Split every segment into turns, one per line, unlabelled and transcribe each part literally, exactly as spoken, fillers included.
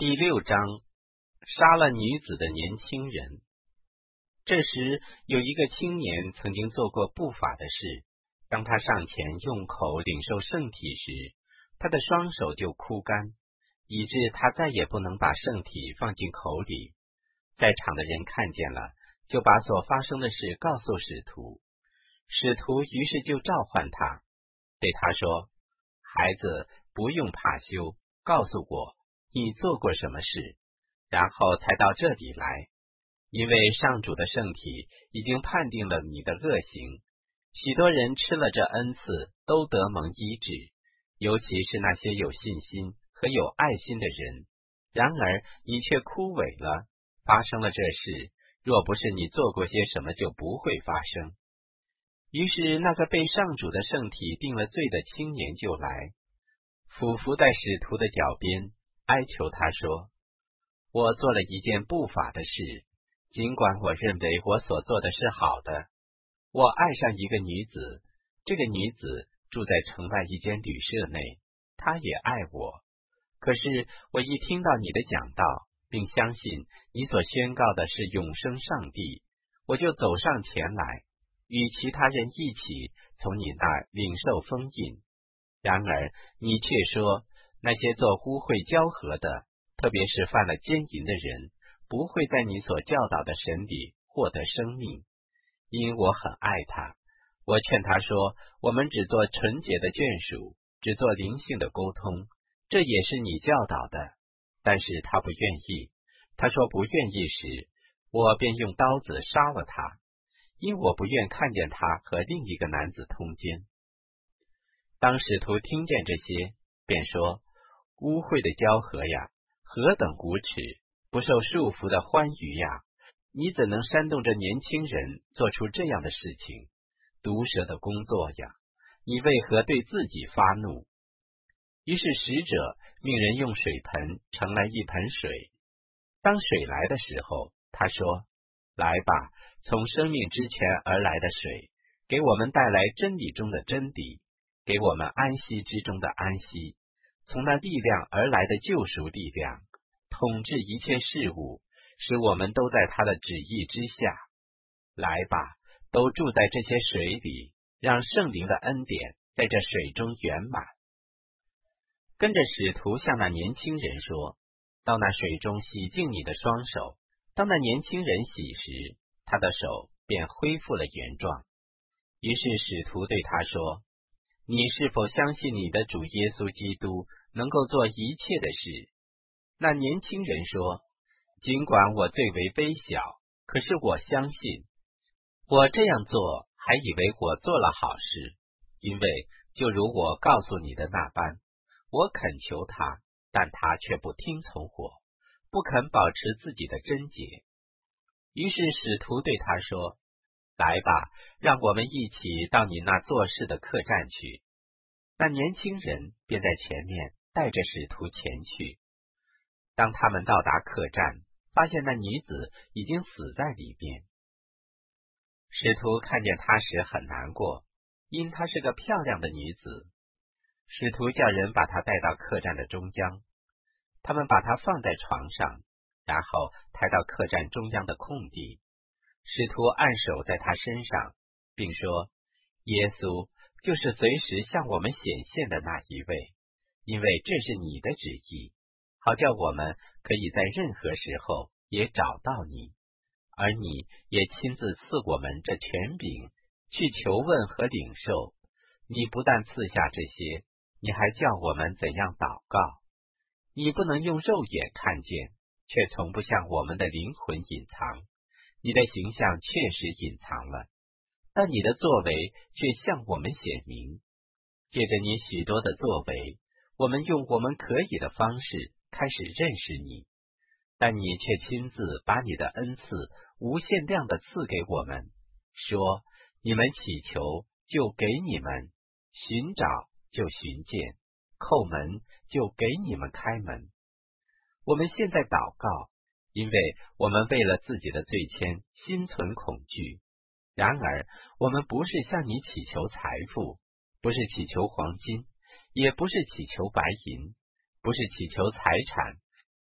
第六章，杀了女子的年轻人。这时有一个青年曾经做过不法的事，当他上前用口领受圣体时，他的双手就枯干，以致他再也不能把圣体放进口里。在场的人看见了，就把所发生的事告诉使徒。使徒于是就召唤他，对他说：孩子，不用怕羞，告诉我你做过什么事，然后才到这里来。因为上主的圣体已经判定了你的恶行，许多人吃了这恩赐都得蒙医治，尤其是那些有信心和有爱心的人。然而你却枯萎了，发生了这事，若不是你做过些什么，就不会发生。于是那个被上主的圣体定了罪的青年就来，俯伏在使徒的脚边，哀求他说：我做了一件不法的事，尽管我认为我所做的是好的。我爱上一个女子，这个女子住在城外一间旅社内，她也爱我。可是我一听到你的讲道，并相信你所宣告的是永生上帝，我就走上前来，与其他人一起从你那儿领受封印。然而你却说，那些做污秽交合的，特别是犯了奸淫的人，不会在你所教导的神里获得生命。因我很爱他，我劝他说，我们只做纯洁的眷属，只做灵性的沟通，这也是你教导的。但是他不愿意，他说不愿意时，我便用刀子杀了他，因我不愿看见他和另一个男子通奸。当使徒听见这些，便说：污秽的交合呀，何等无耻，不受束缚的欢愉呀！你怎能煽动着年轻人做出这样的事情？毒蛇的工作呀，你为何对自己发怒？于是使者命人用水盆盛来一盆水。当水来的时候，他说：来吧，从生命之泉而来的水，给我们带来真理中的真理，给我们安息之中的安息，从那力量而来的救赎力量，统治一切事物，使我们都在他的旨意之下。来吧，都住在这些水里，让圣灵的恩典在这水中圆满。跟着使徒向那年轻人说：到那水中洗净你的双手。当那年轻人洗时，他的手便恢复了原状。于是使徒对他说：你是否相信你的主耶稣基督能够做一切的事？那年轻人说：尽管我最为微小，可是我相信。我这样做还以为我做了好事，因为就如我告诉你的那般，我恳求他，但他却不听从我，不肯保持自己的贞洁。于是使徒对他说：来吧，让我们一起到你那做事的客栈去。那年轻人便在前面带着使徒前去。当他们到达客栈，发现那女子已经死在里面。使徒看见她时很难过，因她是个漂亮的女子。使徒叫人把她带到客栈的中央，他们把她放在床上，然后抬到客栈中央的空地。使徒按手在她身上，并说：耶稣就是随时向我们显现的那一位，因为这是你的旨意，好叫我们可以在任何时候也找到你，而你也亲自赐我们这权柄，去求问和领受。你不但赐下这些，你还叫我们怎样祷告。你不能用肉眼看见，却从不向我们的灵魂隐藏。你的形象确实隐藏了，但你的作为却向我们显明。借着你许多的作为，我们用我们可以的方式开始认识你，但你却亲自把你的恩赐无限量的赐给我们，说：你们祈求就给你们，寻找就寻见，叩门就给你们开门。我们现在祷告，因为我们为了自己的罪愆心存恐惧。然而我们不是向你祈求财富，不是祈求黄金，也不是祈求白银，不是祈求财产，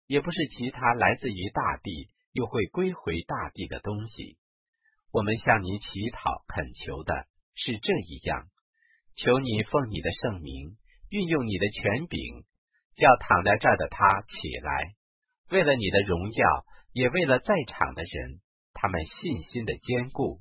也不是其他来自于大地又会归回大地的东西。我们向你祈祷恳求的是这一样，求你奉你的圣名，运用你的权柄，叫躺在这儿的他起来，为了你的荣耀，也为了在场的人，他们信心的坚固。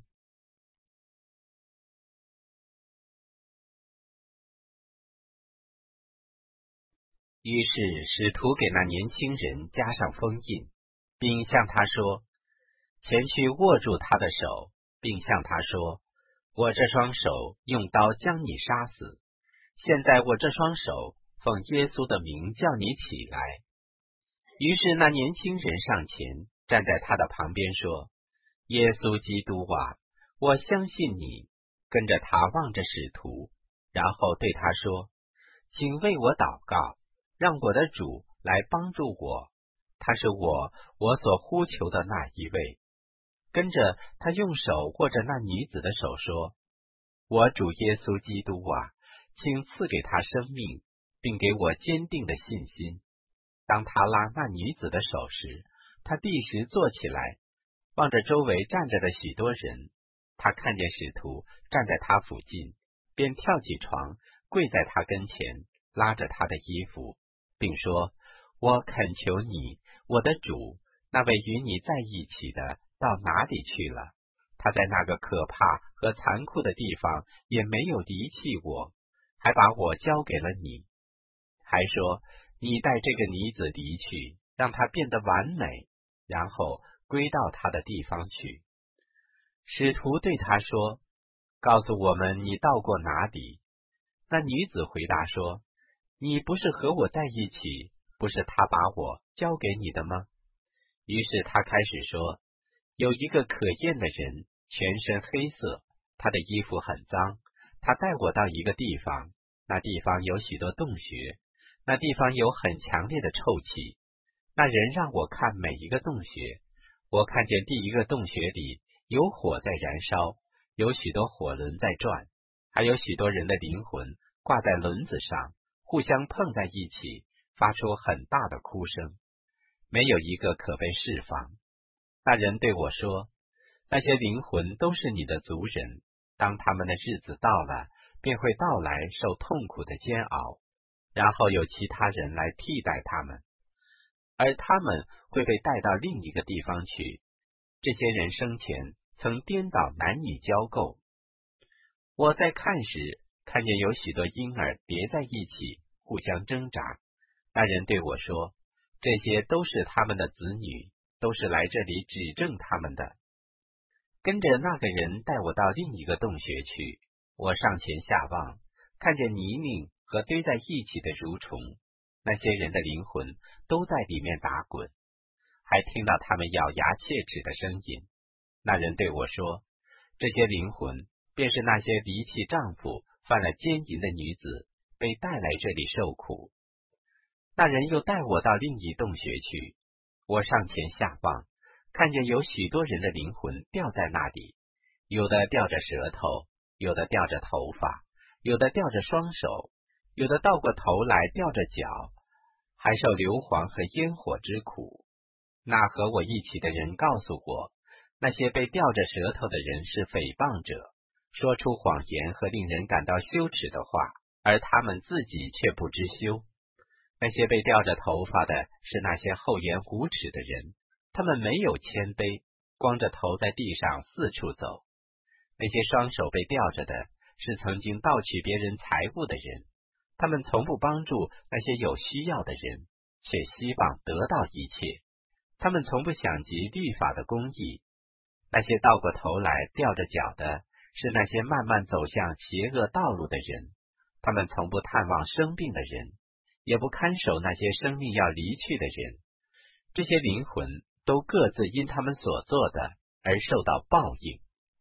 于是使徒给那年轻人加上封印，并向他说，前去握住他的手，并向他说，我这双手用刀将你杀死，现在我这双手奉耶稣的名叫你起来。于是那年轻人上前站在他的旁边说，耶稣基督啊，我相信你。跟着他望着使徒，然后对他说，请为我祷告，让我的主来帮助我，他是我我所呼求的那一位。跟着他用手握着那女子的手说，我主耶稣基督啊，请赐给他生命，并给我坚定的信心。当他拉那女子的手时，他立时坐起来，望着周围站着的许多人，他看见使徒站在他附近，便跳起床，跪在他跟前，拉着他的衣服，并说，我恳求你，我的主，那位与你在一起的到哪里去了？他在那个可怕和残酷的地方也没有离弃我，还把我交给了你，还说你带这个女子离去，让她变得完美，然后归到她的地方去。使徒对他说，告诉我们你到过哪里？那女子回答说，你不是和我在一起，不是他把我交给你的吗？于是他开始说，有一个可厌的人，全身黑色，他的衣服很脏，他带我到一个地方，那地方有许多洞穴，那地方有很强烈的臭气。那人让我看每一个洞穴，我看见第一个洞穴里有火在燃烧，有许多火轮在转，还有许多人的灵魂挂在轮子上，互相碰在一起，发出很大的哭声，没有一个可被释放。那人对我说，那些灵魂都是你的族人，当他们的日子到了，便会到来受痛苦的煎熬，然后有其他人来替代他们，而他们会被带到另一个地方去。这些人生前曾颠倒男女交媾。我在看时，看见有许多婴儿叠在一起，互相挣扎。那人对我说，这些都是他们的子女，都是来这里指证他们的。跟着那个人带我到另一个洞穴去，我上前下望，看见泥泞和堆在一起的蠕虫，那些人的灵魂都在里面打滚，还听到他们咬牙切齿的声音。那人对我说，这些灵魂便是那些离弃丈夫犯了奸淫的女子，被带来这里受苦。那人又带我到另一洞穴去，我上前下望，看见有许多人的灵魂吊在那里，有的吊着舌头，有的吊着头发，有的吊着双手，有的倒过头来吊着脚，还受硫磺和烟火之苦。那和我一起的人告诉我，那些被吊着舌头的人是诽谤者，说出谎言和令人感到羞耻的话，而他们自己却不知羞。那些被吊着头发的是那些厚颜无耻的人，他们没有谦卑，光着头在地上四处走。那些双手被吊着的是曾经盗取别人财物的人，他们从不帮助那些有需要的人，却希望得到一切。他们从不想及律法的公义。那些倒过头来吊着脚的是那些慢慢走向邪恶道路的人，他们从不探望生病的人，也不看守那些生命要离去的人。这些灵魂都各自因他们所做的而受到报应。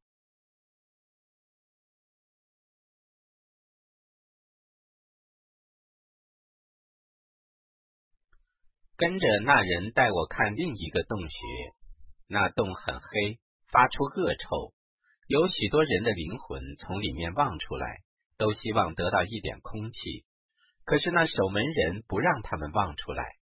跟着那人带我看另一个洞穴，那洞很黑，发出恶臭，有许多人的灵魂从里面望出来，都希望得到一点空气，可是那守门人不让他们望出来。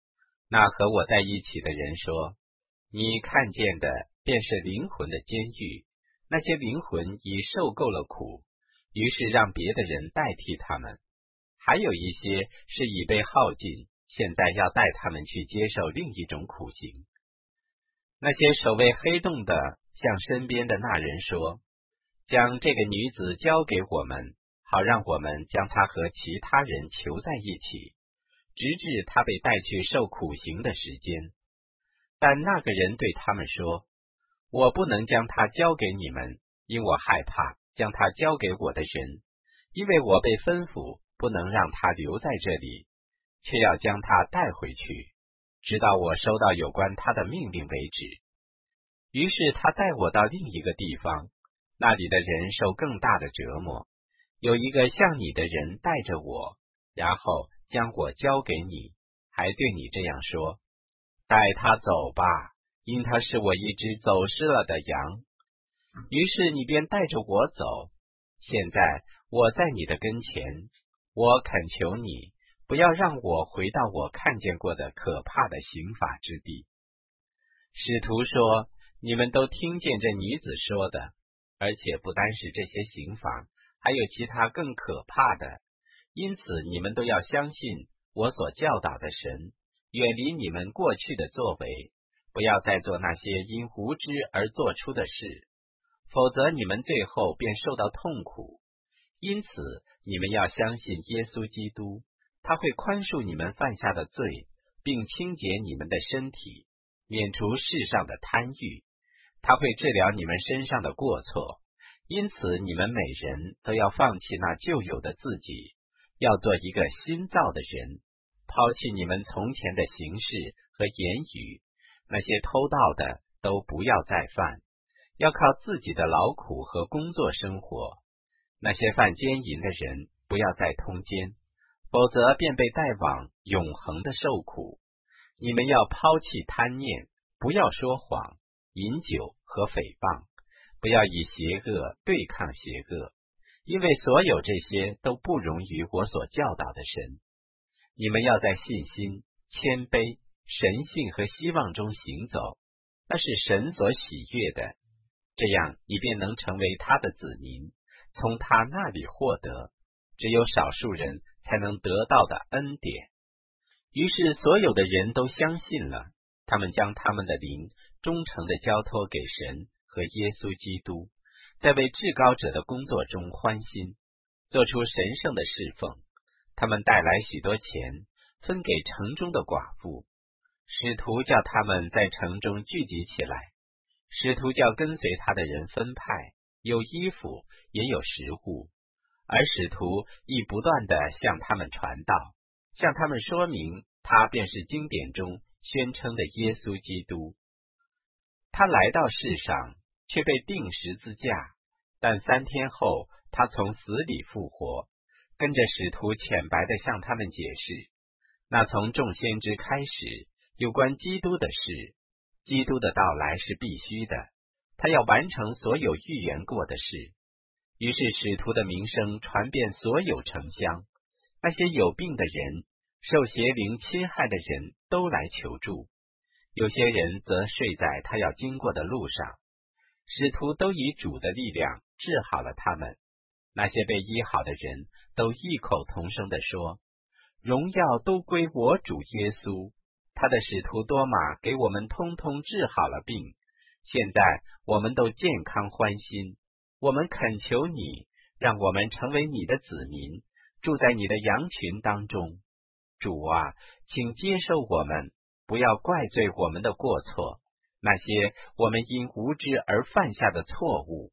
那和我在一起的人说，你看见的便是灵魂的监狱，那些灵魂已受够了苦，于是让别的人代替他们。还有一些是已被耗尽，现在要带他们去接受另一种苦刑。那些守卫黑洞的向身边的那人说，将这个女子交给我们，好让我们将她和其他人囚在一起，直至她被带去受苦刑的时间。但那个人对他们说，我不能将她交给你们，因我害怕将她交给我的人，因为我被吩咐不能让她留在这里，却要将她带回去，直到我收到有关她的命令为止。于是他带我到另一个地方，那里的人受更大的折磨。有一个像你的人带着我，然后将我交给你，还对你这样说，带他走吧，因他是我一只走失了的羊。于是你便带着我走。现在我在你的跟前，我恳求你，不要让我回到我看见过的可怕的刑罚之地。使徒说，你们都听见这女子说的，而且不单是这些刑罚，还有其他更可怕的。因此你们都要相信我所教导的神，远离你们过去的作为，不要再做那些因无知而做出的事，否则你们最后便受到痛苦。因此你们要相信耶稣基督，他会宽恕你们犯下的罪，并清洁你们的身体，免除世上的贪欲。他会治疗你们身上的过错，因此你们每人都要放弃那旧有的自己，要做一个新造的人，抛弃你们从前的行事和言语，那些偷盗的都不要再犯，要靠自己的劳苦和工作生活。那些犯奸淫的人不要再通奸，否则便被带往永恒的受苦。你们要抛弃贪念，不要说谎、饮酒和诽谤，不要以邪恶对抗邪恶，因为所有这些都不容于我所教导的神。你们要在信心、谦卑、神性和希望中行走，那是神所喜悦的，这样你便能成为他的子民，从他那里获得只有少数人才能得到的恩典。于是所有的人都相信了，他们将他们的灵忠诚地交托给神和耶稣基督，在为至高者的工作中欢心，做出神圣的侍奉。他们带来许多钱，分给城中的寡妇。使徒叫他们在城中聚集起来，使徒叫跟随他的人分派，有衣服也有食物，而使徒亦不断地向他们传道，向他们说明他便是经典中宣称的耶稣基督。他来到世上，却被钉十字架，但三天后他从死里复活，跟着使徒浅白地向他们解释那从众先知开始有关基督的事。基督的到来是必须的，他要完成所有预言过的事。于是使徒的名声传遍所有城乡，那些有病的人、受邪灵侵害的人都来求助，有些人则睡在他要经过的路上。使徒都以主的力量治好了他们。那些被医好的人都异口同声地说，荣耀都归我主耶稣，他的使徒多马给我们通通治好了病，现在我们都健康欢心。我们恳求你，让我们成为你的子民，住在你的羊群当中。主啊，请接受我们，不要怪罪我们的过错，那些我们因无知而犯下的错误。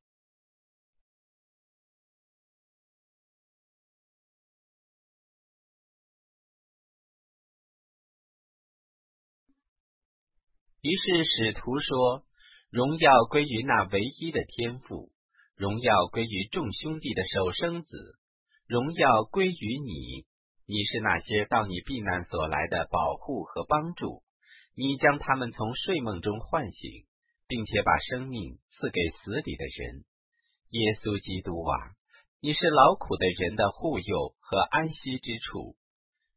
于是使徒说，荣耀归于那唯一的天父，荣耀归于众兄弟的首生子，荣耀归于你，你是那些到你避难所来的保护和帮助，你将他们从睡梦中唤醒，并且把生命赐给死里的人。耶稣基督啊，你是劳苦的人的护佑和安息之处。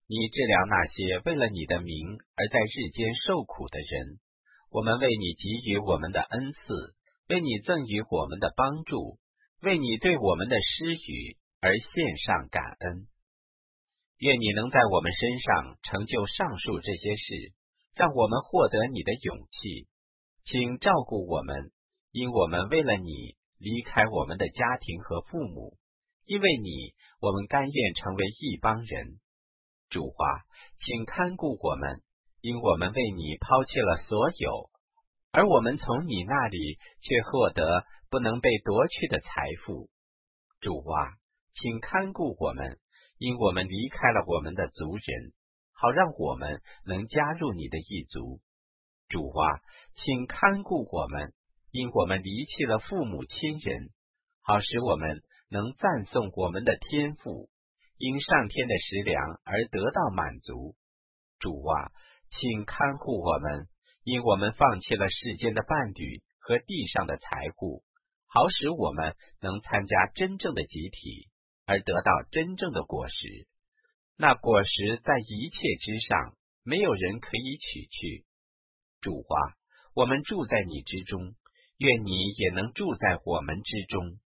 你治疗那些为了你的名而在日间受苦的人。我们为你给予我们的恩赐，为你赠予我们的帮助，为你对我们的施予而献上感恩。愿你能在我们身上成就上述这些事，让我们获得你的勇气。请照顾我们，因我们为了你离开我们的家庭和父母，因为你，我们甘愿成为一帮人。主啊，请看顾我们，因我们为你抛弃了所有，而我们从你那里却获得不能被夺去的财富。主啊，请看顾我们，因我们离开了我们的族人，好让我们能加入你的一族。主啊，请看顾我们，因我们离弃了父母亲人，好使我们能赞颂我们的天父，因上天的食粮而得到满足。主啊，请看顾我们，因我们放弃了世间的伴侣和地上的财物，好使我们能参加真正的集体，而得到真正的果实。那果实在一切之上，没有人可以取去。主啊，我们住在你之中，愿你也能住在我们之中。